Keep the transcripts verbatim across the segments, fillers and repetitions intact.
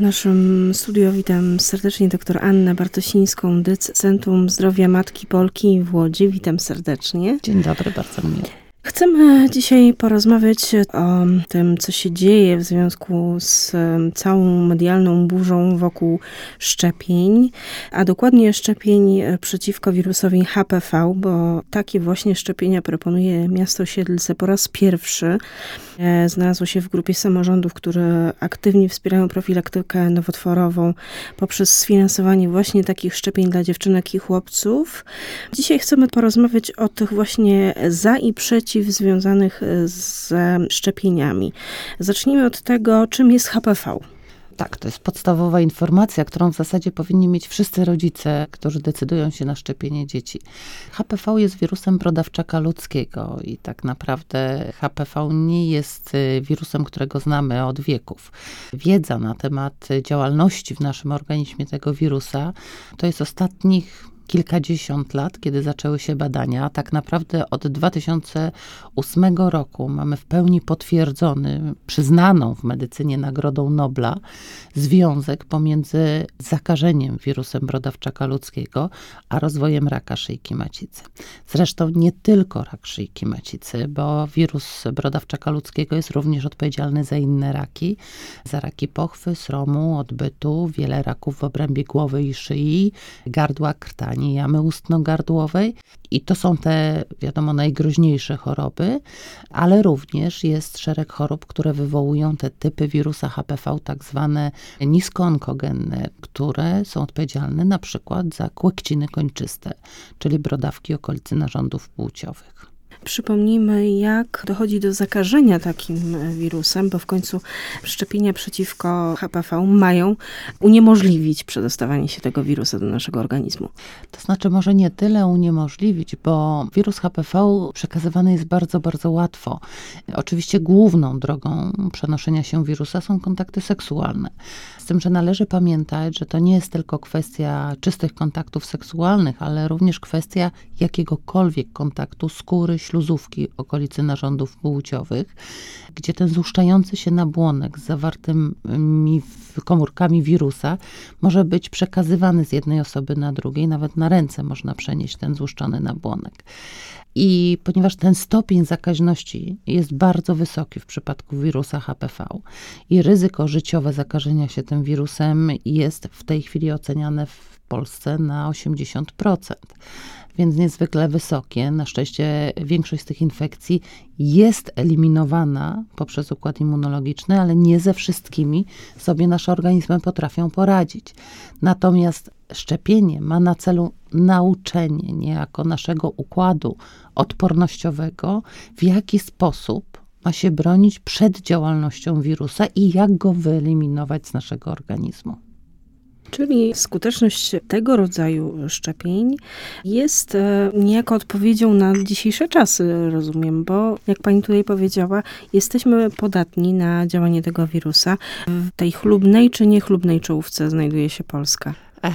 W naszym studiu witam serdecznie dr Annę Bartosińską, dyc Centrum Zdrowia Matki Polki w Łodzi. Witam serdecznie. Dzień dobry, bardzo miło. Chcemy dzisiaj porozmawiać o tym, co się dzieje w związku z całą medialną burzą wokół szczepień, a dokładnie szczepień przeciwko wirusowi H P V, bo takie właśnie szczepienia proponuje miasto Siedlce po raz pierwszy. Znalazło się w grupie samorządów, które aktywnie wspierają profilaktykę nowotworową poprzez sfinansowanie właśnie takich szczepień dla dziewczynek i chłopców. Dzisiaj chcemy porozmawiać o tych właśnie za i przeciw związanych z szczepieniami. Zacznijmy od tego, czym jest H P V. Tak, to jest podstawowa informacja, którą w zasadzie powinni mieć wszyscy rodzice, którzy decydują się na szczepienie dzieci. H P V jest wirusem brodawczaka ludzkiego i tak naprawdę H P V nie jest wirusem, którego znamy od wieków. Wiedza na temat działalności w naszym organizmie tego wirusa to jest ostatnich kilkadziesiąt lat, kiedy zaczęły się badania. Tak naprawdę od dwa tysiące ósmego roku mamy w pełni potwierdzony, przyznaną w medycynie Nagrodą Nobla, związek pomiędzy zakażeniem wirusem brodawczaka ludzkiego, a rozwojem raka szyjki macicy. Zresztą nie tylko rak szyjki macicy, bo wirus brodawczaka ludzkiego jest również odpowiedzialny za inne raki, za raki pochwy, sromu, odbytu, wiele raków w obrębie głowy i szyi, gardła, krtani, jamy ustno-gardłowej. I to są te, wiadomo, najgroźniejsze choroby, ale również jest szereg chorób, które wywołują te typy wirusa H P V, tak zwane niskoonkogenne, które są odpowiedzialne na przykład za kłekciny kończyste, czyli brodawki okolicy narządów płciowych. Przypomnijmy, jak dochodzi do zakażenia takim wirusem, bo w końcu szczepienia przeciwko H P V mają uniemożliwić przedostawanie się tego wirusa do naszego organizmu. To znaczy może nie tyle uniemożliwić, bo wirus H P V przekazywany jest bardzo, bardzo łatwo. Oczywiście główną drogą przenoszenia się wirusa są kontakty seksualne. Z tym, że należy pamiętać, że to nie jest tylko kwestia czystych kontaktów seksualnych, ale również kwestia jakiegokolwiek kontaktu skóry, śluzówki okolicy narządów płciowych, gdzie ten złuszczający się nabłonek z zawartymi komórkami wirusa może być przekazywany z jednej osoby na drugiej, nawet na ręce można przenieść ten złuszczony nabłonek. I ponieważ ten stopień zakaźności jest bardzo wysoki w przypadku wirusa H P V i ryzyko życiowe zakażenia się tym wirusem jest w tej chwili oceniane w Polsce na osiemdziesiąt procent. Więc niezwykle wysokie. Na szczęście większość z tych infekcji jest eliminowana poprzez układ immunologiczny, ale nie ze wszystkimi sobie nasze organizmy potrafią poradzić. Natomiast szczepienie ma na celu nauczenie niejako naszego układu odpornościowego, w jaki sposób ma się bronić przed działalnością wirusa i jak go wyeliminować z naszego organizmu. Czyli skuteczność tego rodzaju szczepień jest niejako odpowiedzią na dzisiejsze czasy, rozumiem, bo jak pani tutaj powiedziała, jesteśmy podatni na działanie tego wirusa. W tej chlubnej czy niechlubnej czołówce znajduje się Polska.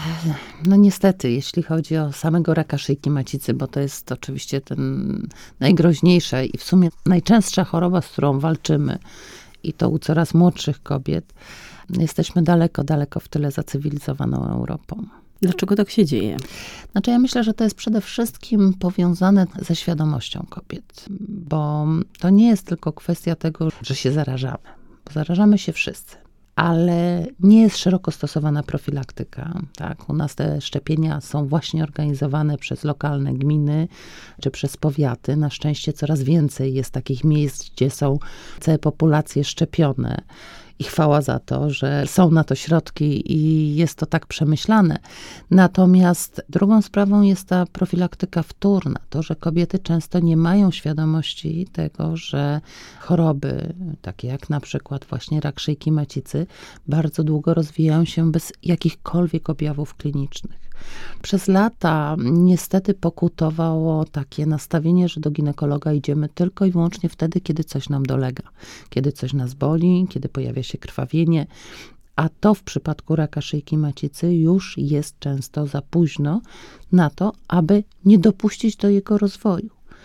No niestety, jeśli chodzi o samego raka szyjki macicy, bo to jest oczywiście ten najgroźniejsza i w sumie najczęstsza choroba, z którą walczymy i to u coraz młodszych kobiet, jesteśmy daleko, daleko w tyle za cywilizowaną Europą. Dlaczego tak się dzieje? Znaczy ja myślę, że to jest przede wszystkim powiązane ze świadomością kobiet, bo to nie jest tylko kwestia tego, że się zarażamy, bo zarażamy się wszyscy. Ale nie jest szeroko stosowana profilaktyka. Tak? U nas te szczepienia są właśnie organizowane przez lokalne gminy czy przez powiaty. Na szczęście coraz więcej jest takich miejsc, gdzie są całe populacje szczepione. I chwała za to, że są na to środki i jest to tak przemyślane. Natomiast drugą sprawą jest ta profilaktyka wtórna. To, że kobiety często nie mają świadomości tego, że choroby, takie jak na przykład właśnie rak szyjki macicy, bardzo długo rozwijają się bez jakichkolwiek objawów klinicznych. Przez lata niestety pokutowało takie nastawienie, że do ginekologa idziemy tylko i wyłącznie wtedy, kiedy coś nam dolega, kiedy coś nas boli, kiedy pojawia się krwawienie, a to w przypadku raka szyjki macicy już jest często za późno na to, aby nie dopuścić do jego rozwoju.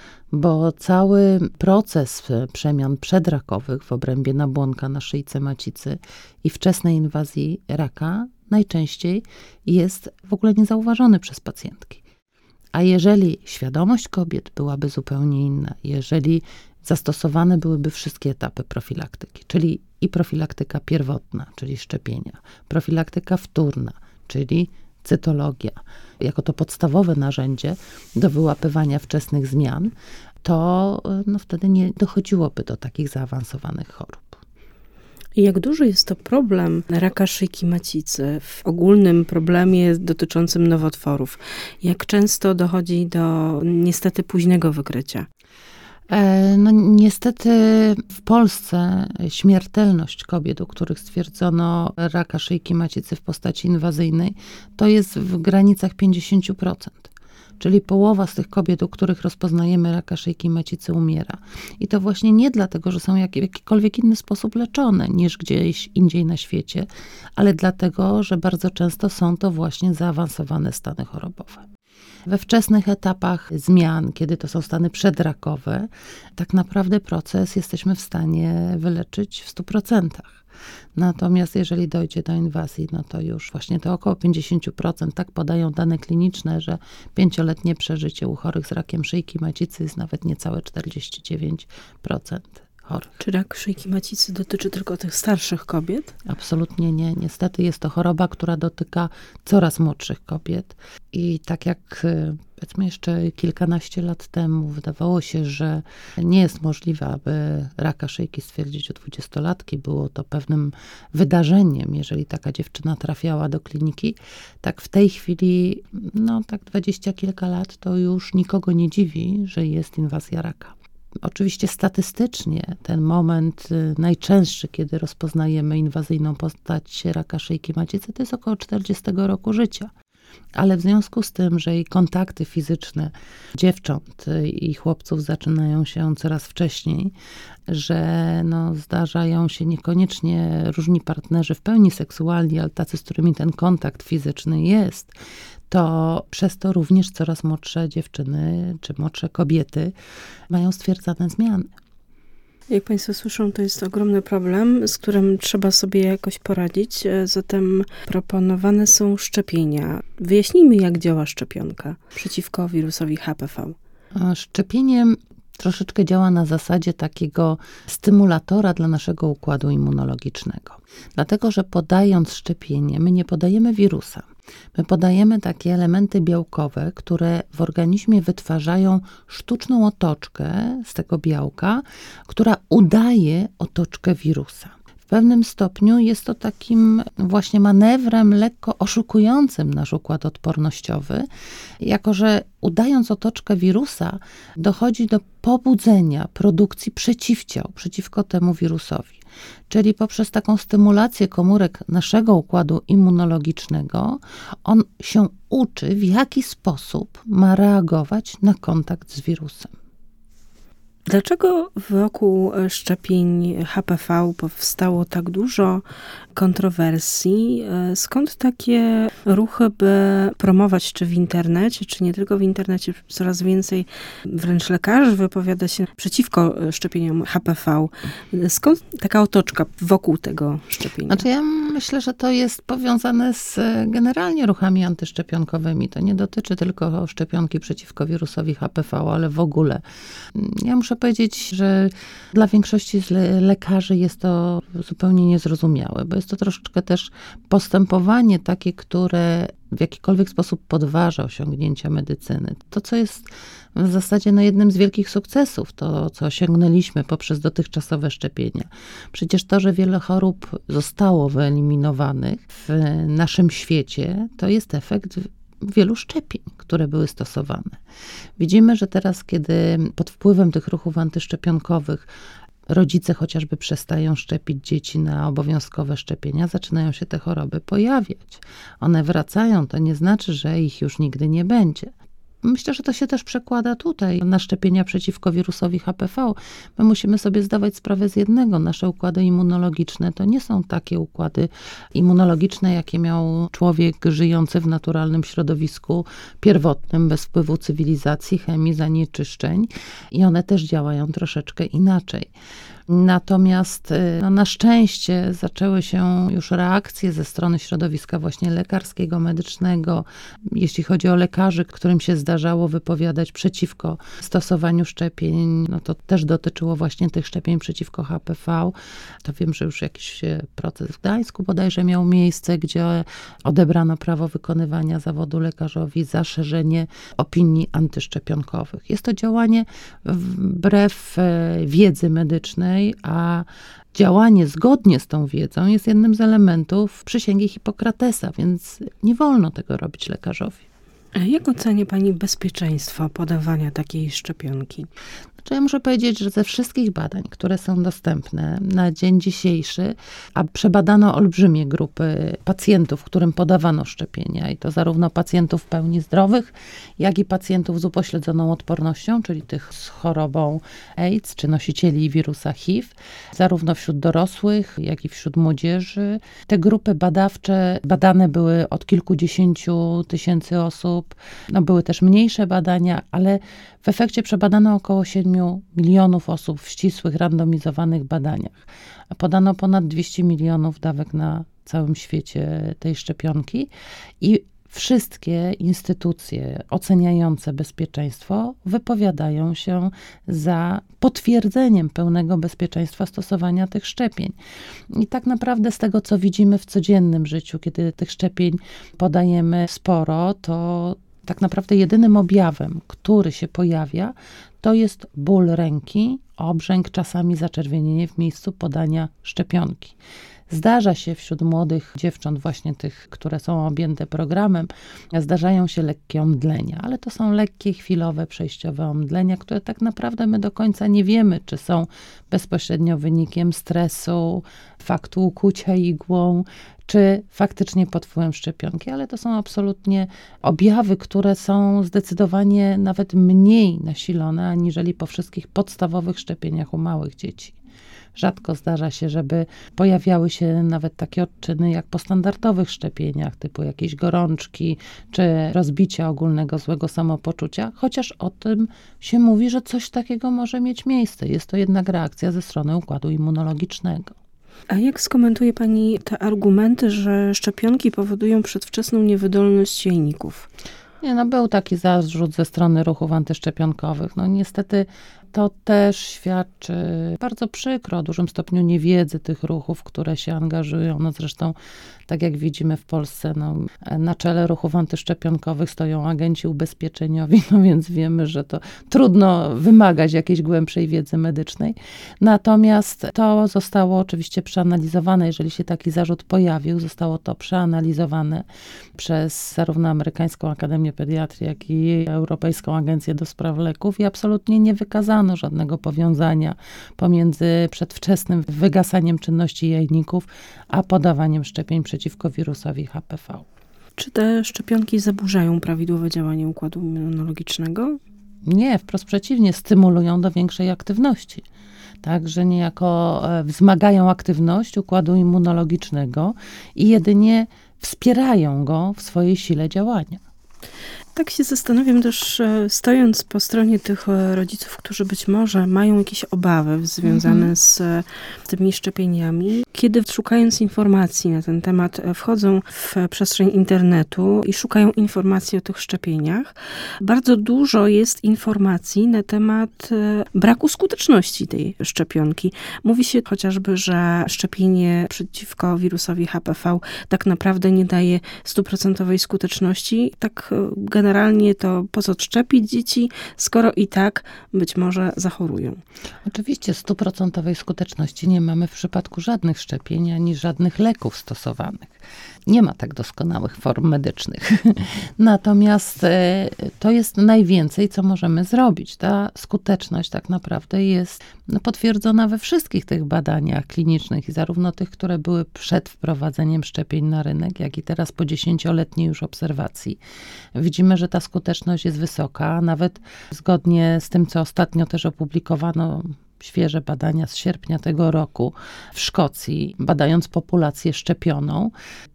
bo cały proces przemian przedrakowych w obrębie nabłonka na szyjce macicy i wczesnej inwazji raka najczęściej jest w ogóle niezauważony przez pacjentki. A jeżeli świadomość kobiet byłaby zupełnie inna, jeżeli zastosowane byłyby wszystkie etapy profilaktyki, czyli i profilaktyka pierwotna, czyli szczepienia, profilaktyka wtórna, czyli cytologia, jako to podstawowe narzędzie do wyłapywania wczesnych zmian, to no, wtedy nie dochodziłoby do takich zaawansowanych chorób. Jak duży jest to problem raka szyjki macicy w ogólnym problemie dotyczącym nowotworów? Jak często dochodzi do niestety późnego wykrycia? No niestety w Polsce śmiertelność kobiet, u których stwierdzono raka szyjki macicy w postaci inwazyjnej, to jest w granicach pięćdziesiąt procent. Czyli połowa z tych kobiet, u których rozpoznajemy raka szyjki macicy, umiera. I to właśnie nie dlatego, że są jak, w jakikolwiek inny sposób leczone niż gdzieś indziej na świecie, ale dlatego, że bardzo często są to właśnie zaawansowane stany chorobowe. We wczesnych etapach zmian, kiedy to są stany przedrakowe, tak naprawdę proces jesteśmy w stanie wyleczyć w stu procentach. Natomiast jeżeli dojdzie do inwazji, no to już właśnie to około pięćdziesiąt procent, tak podają dane kliniczne, że pięcioletnie przeżycie u chorych z rakiem szyjki macicy jest nawet niecałe czterdzieści dziewięć procent chorych. Czy rak szyjki macicy dotyczy tylko tych starszych kobiet? Absolutnie nie. Niestety jest to choroba, która dotyka coraz młodszych kobiet. I tak jak powiedzmy jeszcze kilkanaście lat temu wydawało się, że nie jest możliwe, aby raka szyjki stwierdzić u dwudziestolatki. Było to pewnym wydarzeniem, jeżeli taka dziewczyna trafiała do kliniki. Tak w tej chwili, no tak dwadzieścia kilka lat, to już nikogo nie dziwi, że jest inwazja raka. Oczywiście statystycznie ten moment najczęstszy, kiedy rozpoznajemy inwazyjną postać raka szyjki macicy, to jest około czterdziestego roku życia. Ale w związku z tym, że i kontakty fizyczne dziewcząt i chłopców zaczynają się coraz wcześniej, że no zdarzają się niekoniecznie różni partnerzy w pełni seksualni, ale tacy, z którymi ten kontakt fizyczny jest, to przez to również coraz młodsze dziewczyny czy młodsze kobiety mają stwierdzane zmiany. Jak Państwo słyszą, to jest ogromny problem, z którym trzeba sobie jakoś poradzić. Zatem proponowane są szczepienia. Wyjaśnijmy, jak działa szczepionka przeciwko wirusowi H P V. Szczepienie troszeczkę działa na zasadzie takiego stymulatora dla naszego układu immunologicznego. Dlatego, że podając szczepienie, my nie podajemy wirusa. My podajemy takie elementy białkowe, które w organizmie wytwarzają sztuczną otoczkę z tego białka, która udaje otoczkę wirusa. W pewnym stopniu jest to takim właśnie manewrem lekko oszukującym nasz układ odpornościowy, jako że udając otoczkę wirusa, dochodzi do pobudzenia produkcji przeciwciał przeciwko temu wirusowi. Czyli poprzez taką stymulację komórek naszego układu immunologicznego, on się uczy, w jaki sposób ma reagować na kontakt z wirusem. Dlaczego wokół szczepień H P V powstało tak dużo kontrowersji? Skąd takie ruchy, by promować, czy w internecie, czy nie tylko w internecie, coraz więcej wręcz lekarzy wypowiada się przeciwko szczepieniom H P V? Skąd taka otoczka wokół tego szczepienia? Znaczy ja myślę, że to jest powiązane z generalnie ruchami antyszczepionkowymi. To nie dotyczy tylko szczepionki przeciwko wirusowi H P V, ale w ogóle. Ja muszę powiedzieć, że dla większości z le- lekarzy jest to zupełnie niezrozumiałe, bo jest to troszeczkę też postępowanie takie, które w jakikolwiek sposób podważa osiągnięcia medycyny. To, co jest w zasadzie no, jednym z wielkich sukcesów, to, co osiągnęliśmy poprzez dotychczasowe szczepienia. Przecież to, że wiele chorób zostało wyeliminowanych w naszym świecie, to jest efekt wielu szczepień, które były stosowane. Widzimy, że teraz, kiedy pod wpływem tych ruchów antyszczepionkowych rodzice chociażby przestają szczepić dzieci na obowiązkowe szczepienia, zaczynają się te choroby pojawiać. One wracają, to nie znaczy, że ich już nigdy nie będzie. Myślę, że to się też przekłada tutaj na szczepienia przeciwko wirusowi H P V. My musimy sobie zdawać sprawę z jednego. Nasze układy immunologiczne to nie są takie układy immunologiczne, jakie miał człowiek żyjący w naturalnym środowisku pierwotnym, bez wpływu cywilizacji, chemii, zanieczyszczeń. I one też działają troszeczkę inaczej. Natomiast no, na szczęście zaczęły się już reakcje ze strony środowiska właśnie lekarskiego, medycznego. Jeśli chodzi o lekarzy, którym się zdarzało wypowiadać przeciwko stosowaniu szczepień, no to też dotyczyło właśnie tych szczepień przeciwko H P V. To wiem, że już jakiś proces w Gdańsku bodajże miał miejsce, gdzie odebrano prawo wykonywania zawodu lekarzowi za szerzenie opinii antyszczepionkowych. Jest to działanie wbrew wiedzy medycznej, a działanie zgodnie z tą wiedzą jest jednym z elementów przysięgi Hipokratesa, więc nie wolno tego robić lekarzowi. A jak ocenia pani bezpieczeństwo podawania takiej szczepionki? Znaczy ja muszę powiedzieć, że ze wszystkich badań, które są dostępne na dzień dzisiejszy, a przebadano olbrzymie grupy pacjentów, którym podawano szczepienia, i to zarówno pacjentów w pełni zdrowych, jak i pacjentów z upośledzoną odpornością, czyli tych z chorobą AIDS, czy nosicieli wirusa H I V, zarówno wśród dorosłych, jak i wśród młodzieży. Te grupy badawcze badane były od kilkudziesięciu tysięcy osób. No, były też mniejsze badania, ale w efekcie przebadano około siedmiu milionów osób w ścisłych, randomizowanych badaniach. Podano ponad dwieście milionów dawek na całym świecie tej szczepionki i wszystkie instytucje oceniające bezpieczeństwo wypowiadają się za potwierdzeniem pełnego bezpieczeństwa stosowania tych szczepień. I tak naprawdę z tego, co widzimy w codziennym życiu, kiedy tych szczepień podajemy sporo, to tak naprawdę jedynym objawem, który się pojawia, to jest ból ręki, obrzęk, czasami zaczerwienienie w miejscu podania szczepionki. Zdarza się wśród młodych dziewcząt, właśnie tych, które są objęte programem, zdarzają się lekkie omdlenia, ale to są lekkie, chwilowe, przejściowe omdlenia, które tak naprawdę my do końca nie wiemy, czy są bezpośrednio wynikiem stresu, faktu ukłucia igłą, czy faktycznie pod wpływem szczepionki, ale to są absolutnie objawy, które są zdecydowanie nawet mniej nasilone, aniżeli po wszystkich podstawowych szczepieniach u małych dzieci. Rzadko zdarza się, żeby pojawiały się nawet takie odczyny jak po standardowych szczepieniach, typu jakieś gorączki, czy rozbicia ogólnego złego samopoczucia, chociaż o tym się mówi, że coś takiego może mieć miejsce. Jest to jednak reakcja ze strony układu immunologicznego. A jak skomentuje pani te argumenty, że szczepionki powodują przedwczesną niewydolność jajników? Nie, no był taki zarzut ze strony ruchów antyszczepionkowych. No niestety to też świadczy bardzo przykro o dużym stopniu niewiedzy tych ruchów, które się angażują. No zresztą, tak jak widzimy w Polsce, no, na czele ruchów antyszczepionkowych stoją agenci ubezpieczeniowi, no więc wiemy, że to trudno wymagać jakiejś głębszej wiedzy medycznej. Natomiast to zostało oczywiście przeanalizowane, jeżeli się taki zarzut pojawił, zostało to przeanalizowane przez zarówno Amerykańską Akademię Pediatrii, jak i Europejską Agencję do Spraw Leków i absolutnie nie wykazano żadnego powiązania pomiędzy przedwczesnym wygasaniem czynności jajników, a podawaniem szczepień przeciwko wirusowi H P V. Czy te szczepionki zaburzają prawidłowe działanie układu immunologicznego? Nie, wprost przeciwnie, stymulują do większej aktywności. Także niejako wzmagają aktywność układu immunologicznego i jedynie wspierają go w swojej sile działania. Tak się zastanawiam też, stojąc po stronie tych rodziców, którzy być może mają jakieś obawy związane mm-hmm. z tymi szczepieniami, kiedy szukając informacji na ten temat wchodzą w przestrzeń internetu i szukają informacji o tych szczepieniach, bardzo dużo jest informacji na temat braku skuteczności tej szczepionki. Mówi się chociażby, że szczepienie przeciwko wirusowi H P V tak naprawdę nie daje stuprocentowej skuteczności. Tak generalnie to po co szczepić dzieci, skoro i tak być może zachorują. Oczywiście stuprocentowej skuteczności nie mamy w przypadku żadnych szczepień, ani żadnych leków stosowanych. Nie ma tak doskonałych form medycznych. Natomiast to jest najwięcej, co możemy zrobić. Ta skuteczność tak naprawdę jest potwierdzona we wszystkich tych badaniach klinicznych i zarówno tych, które były przed wprowadzeniem szczepień na rynek, jak i teraz po dziesięcioletniej już obserwacji. Widzimy, że ta skuteczność jest wysoka, nawet zgodnie z tym, co ostatnio też opublikowano, świeże badania z sierpnia tego roku w Szkocji, badając populację szczepioną,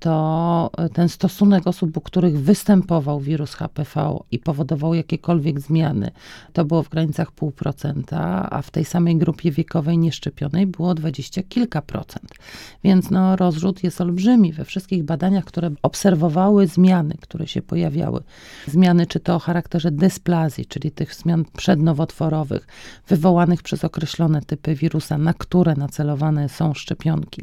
to ten stosunek osób, u których występował wirus H P V i powodował jakiekolwiek zmiany, to było w granicach pół procenta, a w tej samej grupie wiekowej nieszczepionej było dwadzieścia kilka procent. Więc no, rozrzut jest olbrzymi. We wszystkich badaniach, które obserwowały zmiany, które się pojawiały, zmiany czy to o charakterze dysplazji, czyli tych zmian przednowotworowych, wywołanych przez określone typy wirusa, na które nacelowane są szczepionki,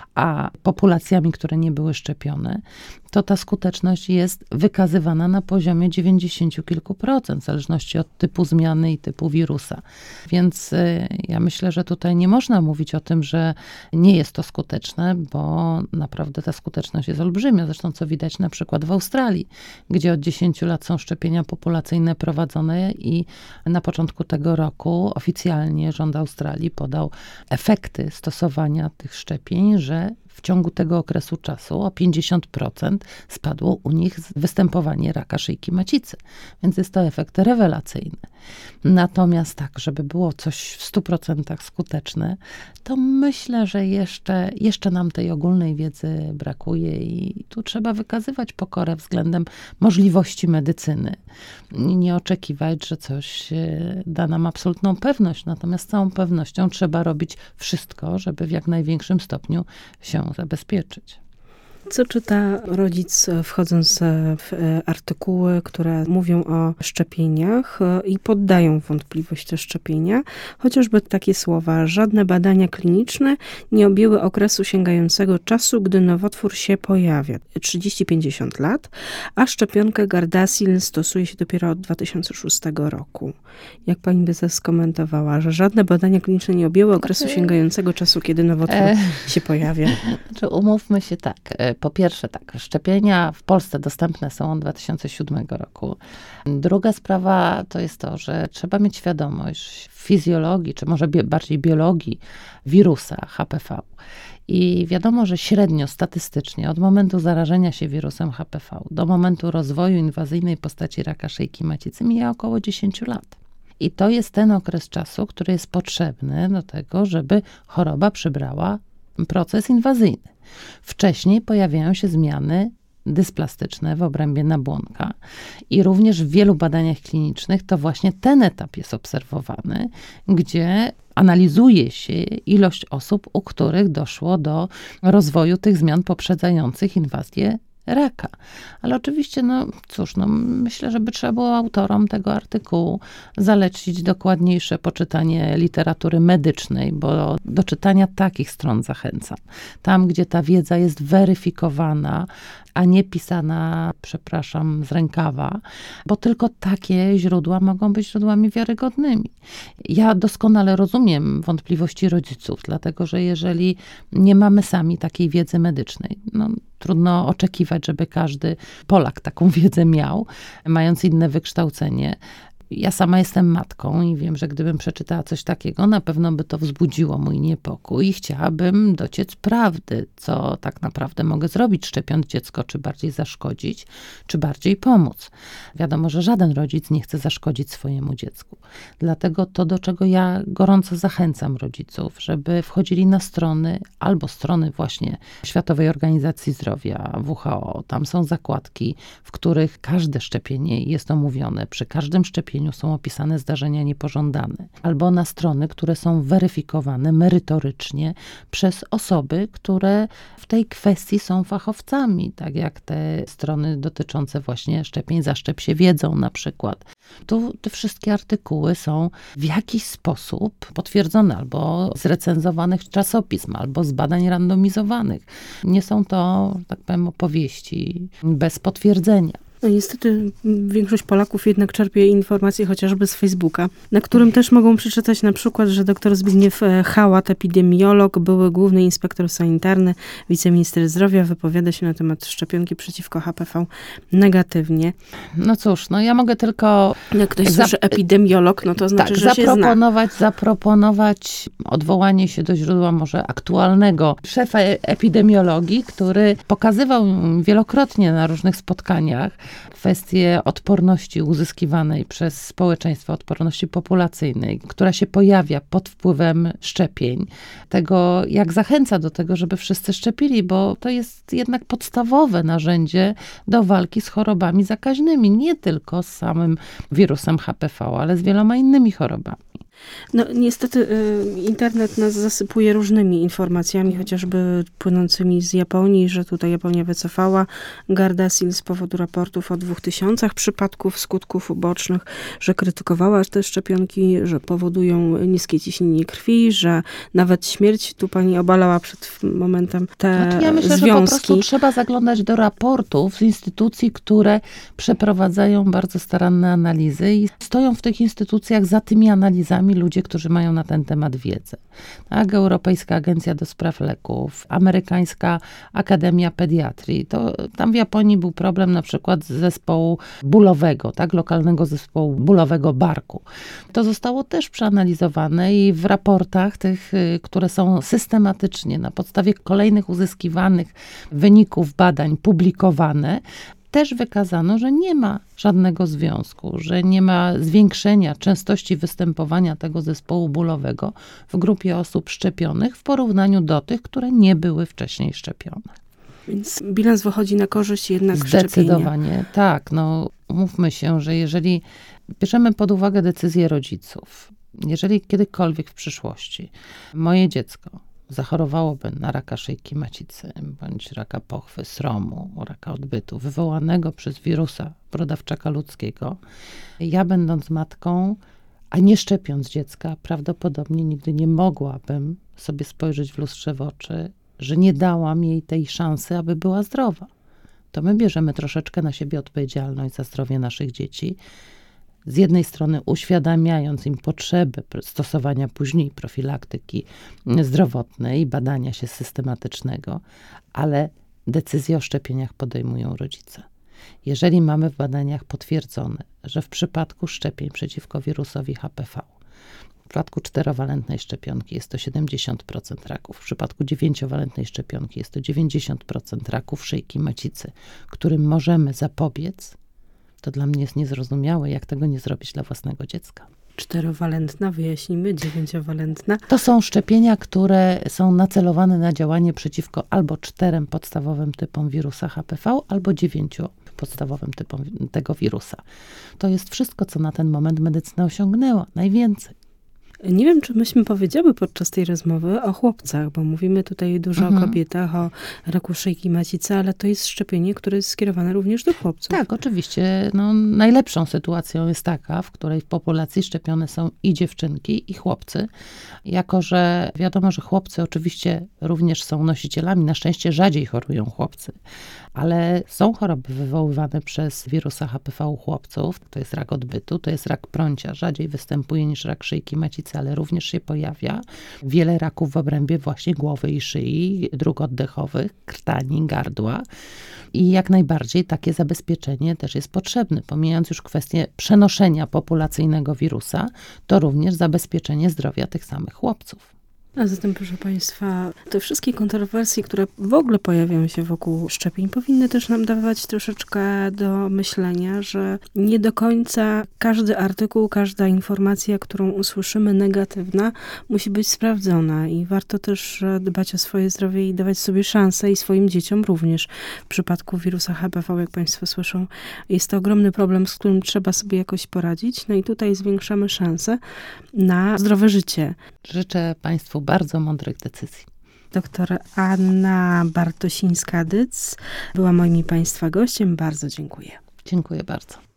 a populacjami, które nie były szczepione, to ta skuteczność jest wykazywana na poziomie dziewięćdziesięciu kilku procent, w zależności od typu zmiany i typu wirusa. Więc y, ja myślę, że tutaj nie można mówić o tym, że nie jest to skuteczne, bo naprawdę ta skuteczność jest olbrzymia. Zresztą co widać na przykład w Australii, gdzie od dziesięciu lat są szczepienia populacyjne prowadzone i na początku tego roku oficjalnie rząd Australii podał efekty stosowania tych szczepień, że w ciągu tego okresu czasu o pięćdziesiąt procent spadło u nich występowanie raka szyjki macicy. Więc jest to efekt rewelacyjny. Natomiast tak, żeby było coś w stu procentach skuteczne, to myślę, że jeszcze, jeszcze nam tej ogólnej wiedzy brakuje i tu trzeba wykazywać pokorę względem możliwości medycyny. I nie oczekiwać, że coś da nam absolutną pewność. Natomiast z całą pewnością trzeba robić wszystko, żeby w jak największym stopniu się zabezpieczyć. Co czyta rodzic, wchodząc w artykuły, które mówią o szczepieniach i poddają w wątpliwość te szczepienia? Chociażby takie słowa: żadne badania kliniczne nie objęły okresu sięgającego czasu, gdy nowotwór się pojawia, trzydzieści do pięćdziesięciu lat, a szczepionkę Gardasil stosuje się dopiero od dwa tysiące szóstego roku. Jak pani by to skomentowała, że żadne badania kliniczne nie objęły okresu sięgającego czasu, kiedy nowotwór e... się pojawia? Znaczy, umówmy się tak. Po pierwsze tak, szczepienia w Polsce dostępne są od dwa tysiące siódmego roku. Druga sprawa to jest to, że trzeba mieć świadomość fizjologii, czy może bi- bardziej biologii wirusa H P V. I wiadomo, że średnio, statystycznie, od momentu zarażenia się wirusem H P V do momentu rozwoju inwazyjnej postaci raka szyjki macicy mija około dziesięć lat. I to jest ten okres czasu, który jest potrzebny do tego, żeby choroba przybrała proces inwazyjny. Wcześniej pojawiają się zmiany dysplastyczne w obrębie nabłonka i również w wielu badaniach klinicznych to właśnie ten etap jest obserwowany, gdzie analizuje się ilość osób, u których doszło do rozwoju tych zmian poprzedzających inwazję raka. Ale oczywiście, no cóż, no myślę, że by trzeba było autorom tego artykułu zalecić dokładniejsze poczytanie literatury medycznej, bo do czytania takich stron zachęcam. Tam, gdzie ta wiedza jest weryfikowana, a nie pisana, przepraszam, z rękawa, bo tylko takie źródła mogą być źródłami wiarygodnymi. Ja doskonale rozumiem wątpliwości rodziców, dlatego że jeżeli nie mamy sami takiej wiedzy medycznej, no trudno oczekiwać, żeby każdy Polak taką wiedzę miał, mając inne wykształcenie. Ja sama jestem matką i wiem, że gdybym przeczytała coś takiego, na pewno by to wzbudziło mój niepokój i chciałabym dociec prawdy, co tak naprawdę mogę zrobić, szczepiąc dziecko, czy bardziej zaszkodzić, czy bardziej pomóc. Wiadomo, że żaden rodzic nie chce zaszkodzić swojemu dziecku. Dlatego to, do czego ja gorąco zachęcam rodziców, żeby wchodzili na strony, albo strony właśnie Światowej Organizacji Zdrowia, W H O. Tam są zakładki, w których każde szczepienie jest omówione. Przy każdym szczepieniu są opisane zdarzenia niepożądane, albo na strony, które są weryfikowane merytorycznie przez osoby, które w tej kwestii są fachowcami, tak jak te strony dotyczące właśnie szczepień Zaszczep się wiedzą na przykład. Tu te wszystkie artykuły są w jakiś sposób potwierdzone albo z recenzowanych czasopism, albo z badań randomizowanych. Nie są to, tak powiem, opowieści bez potwierdzenia. No niestety większość Polaków jednak czerpie informacje chociażby z Facebooka, na którym też mogą przeczytać na przykład, że dr Zbigniew Hałat, epidemiolog, były główny inspektor sanitarny, wiceminister zdrowia, wypowiada się na temat szczepionki przeciwko H P V negatywnie. No cóż, no ja mogę tylko... Jak ktoś słyszy epidemiolog, no to znaczy, tak, że się zna. zaproponować, zaproponować odwołanie się do źródła może aktualnego szefa epidemiologii, który pokazywał wielokrotnie na różnych spotkaniach kwestię odporności uzyskiwanej przez społeczeństwo, odporności populacyjnej, która się pojawia pod wpływem szczepień. Tego, jak zachęca do tego, żeby wszyscy szczepili, bo to jest jednak podstawowe narzędzie do walki z chorobami zakaźnymi. Nie tylko z samym wirusem H P V, ale z wieloma innymi chorobami. No niestety y, internet nas zasypuje różnymi informacjami, chociażby płynącymi z Japonii, że tutaj Japonia wycofała Gardasil z powodu raportów o dwóch tysiącach przypadków skutków ubocznych, że krytykowała te szczepionki, że powodują niskie ciśnienie krwi, że nawet śmierć, tu pani obalała przed momentem te znaczy, ja myślę, związki. że po prostu trzeba zaglądać do raportów z instytucji, które przeprowadzają bardzo staranne analizy i stoją w tych instytucjach za tymi analizami ludzie, którzy mają na ten temat wiedzę. Tak, Europejska Agencja do Spraw Leków, Amerykańska Akademia Pediatrii. To, tam w Japonii był problem na przykład zespołu bólowego, tak, lokalnego zespołu bólowego barku. To zostało też przeanalizowane i w raportach tych, które są systematycznie na podstawie kolejnych uzyskiwanych wyników badań publikowane, też wykazano, że nie ma żadnego związku, że nie ma zwiększenia częstości występowania tego zespołu bólowego w grupie osób szczepionych w porównaniu do tych, które nie były wcześniej szczepione. Więc bilans wychodzi na korzyść jednak szczepienia. Zdecydowanie, tak. No, umówmy się, że jeżeli bierzemy pod uwagę decyzje rodziców, jeżeli kiedykolwiek w przyszłości moje dziecko zachorowałoby na raka szyjki macicy, bądź raka pochwy, sromu, raka odbytu, wywołanego przez wirusa brodawczaka ludzkiego, ja będąc matką, a nie szczepiąc dziecka, prawdopodobnie nigdy nie mogłabym sobie spojrzeć w lustrze w oczy, że nie dałam jej tej szansy, aby była zdrowa. To my bierzemy troszeczkę na siebie odpowiedzialność za zdrowie naszych dzieci, z jednej strony uświadamiając im potrzeby stosowania później profilaktyki zdrowotnej i badania się systematycznego, ale decyzje o szczepieniach podejmują rodzice. Jeżeli mamy w badaniach potwierdzone, że w przypadku szczepień przeciwko wirusowi H P V, w przypadku czterowalentnej szczepionki jest to siedemdziesiąt procent raków, w przypadku dziewięciowalentnej szczepionki jest to dziewięćdziesiąt procent raków szyjki macicy, którym możemy zapobiec, to dla mnie jest niezrozumiałe, jak tego nie zrobić dla własnego dziecka. Czterowalentna, wyjaśnijmy, dziewięciowalentna. To są szczepienia, które są nacelowane na działanie przeciwko albo czterem podstawowym typom wirusa H P V, albo dziewięciu podstawowym typom tego wirusa. To jest wszystko, co na ten moment medycyna osiągnęła. Najwięcej. Nie wiem, czy myśmy powiedziały podczas tej rozmowy o chłopcach, bo mówimy tutaj dużo mhm. o kobietach, o raku szyjki macicy, ale to jest szczepienie, które jest skierowane również do chłopców. Tak, oczywiście. No, najlepszą sytuacją jest taka, w której w populacji szczepione są i dziewczynki, i chłopcy. Jako że wiadomo, że chłopcy oczywiście również są nosicielami, na szczęście rzadziej chorują chłopcy, ale są choroby wywoływane przez wirusa H P V u chłopców. To jest rak odbytu, to jest rak prącia. Rzadziej występuje niż rak szyjki macicy, ale również się pojawia wiele raków w obrębie właśnie głowy i szyi, dróg oddechowych, krtani, gardła. I jak najbardziej takie zabezpieczenie też jest potrzebne. Pomijając już kwestię przenoszenia populacyjnego wirusa, to również zabezpieczenie zdrowia tych samych chłopców. A zatem, proszę Państwa, te wszystkie kontrowersje, które w ogóle pojawiają się wokół szczepień, powinny też nam dawać troszeczkę do myślenia, że nie do końca każdy artykuł, każda informacja, którą usłyszymy negatywna, musi być sprawdzona i warto też dbać o swoje zdrowie i dawać sobie szansę i swoim dzieciom również. W przypadku wirusa H P V, jak Państwo słyszą, jest to ogromny problem, z którym trzeba sobie jakoś poradzić. No i tutaj zwiększamy szanse na zdrowe życie. Życzę Państwu bardzo mądrych decyzji. Doktor Anna Bartosińska-Dyc była moim i Państwa gościem. Bardzo dziękuję. Dziękuję bardzo.